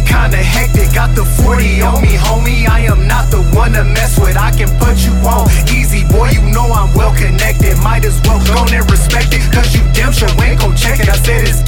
kinda hectic. Got the 40 on me, homie. I am not the one to mess with. I can put you on easy, boy. You know I'm well connected. Might as well go and respect it, cause you damn sure ain't gon' check it. I said it's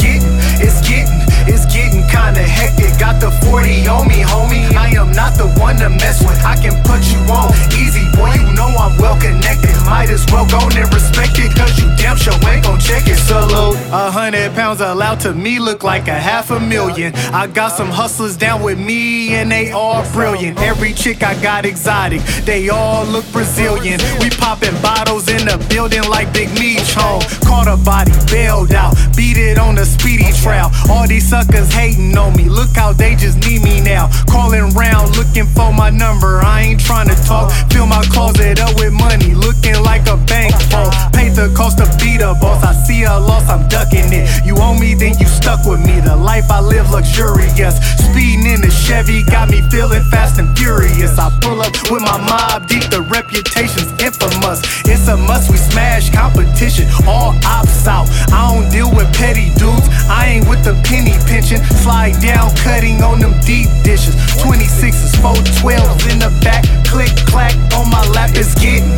getting kinda hectic. Got the 40 on me, homie. I am not the one to mess with. I can put you on easy, boy. You know I'm well connected. Might as well go and respect it, cause you damn sure ain't gon' check it. Salute. 100 pounds allowed to me look like a $500,000. I got some hustlers down with me and they all brilliant. Every chick I got exotic, they all look Brazilian. We popping bottles in the building like Big Meech home. Caught a body, bailed out, beat it on the speedy trail. All these suckers hating on me, look how they just need me now. Calling round looking for my number, I ain't trying to talk. Fill my closet up with money, looking like a bank vault. Paid the cost to be the boss, I see a loss, I'm ducking it. You owe me, then you stuck with me. The life I live luxurious. Speeding in the Chevy got me feeling fast and furious. I pull up with my mob deep, the reputation's infamous. It's a must, we smash competition, all ops out. I don't deal with petty dudes, I ain't with the penny pinching. Slide down, cutting on them deep dishes. 26s, 412s in the back, click clack on my lap. It's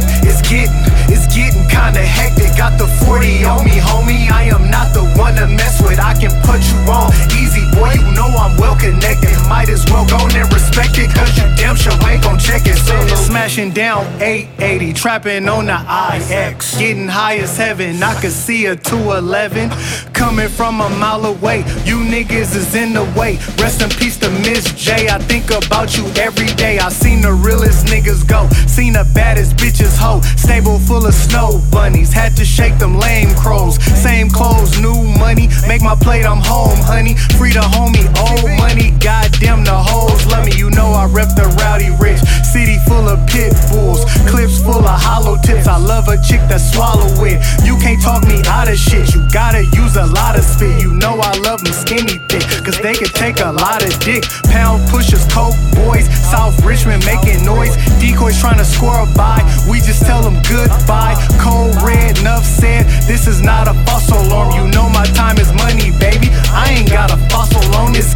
getting kinda hectic. Got the 40 on me, homie. I am not the one to mess with. I can put you on easy, boy. You know I'm well connected. Might as well go and respect it, cause you damn sure ain't gon' check it. So smashing down 880, trapping on the IX. Getting high as heaven, I could see a 211 coming from a mile away. You niggas is in the way. Rest in peace to Miss J. I think about you every day. I seen the realest niggas go, seen the baddest bitches hoe. Stable full of snow bunnies, had to shake them lame crows. Same clothes, new money, make my plate, I'm home, honey. Free the homie, old money, goddamn the hoes love me. You know I rep the rowdy rich, city full of pit bulls, clips full of hollow tips. I love a chick that swallow it. You can't talk me out of shit, you gotta use a lot of spit. You know I love them skinny thick, cause they can take a lot of dick. Pound pushers, coke boys, South Richmond making noise. Decoys trying to score a bye, we just tell them goodbye. Cold red, enough said, this is not a false alarm. You know my time is money, baby, I ain't got a fossil on. It's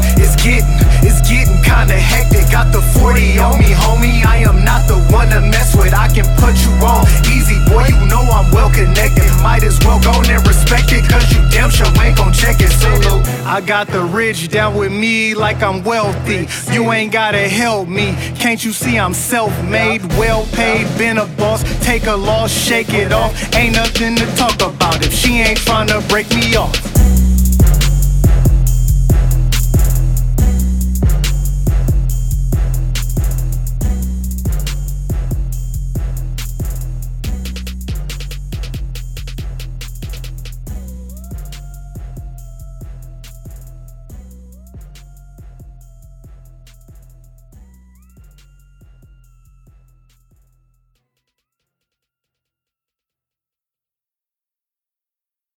getting kinda hectic. Got the 40 on me, homie. I am not the one to mess with. I can put you on easy, boy. You know I'm well connected. Might as well go and respect it, cause you damn sure ain't gon' check it. Solo. I got the rich down with me like I'm wealthy. You ain't gotta help me. Can't you see I'm self-made, well paid, been a boss. Take a loss, shake it off. Ain't nothing to talk about if she ain't tryna break me off.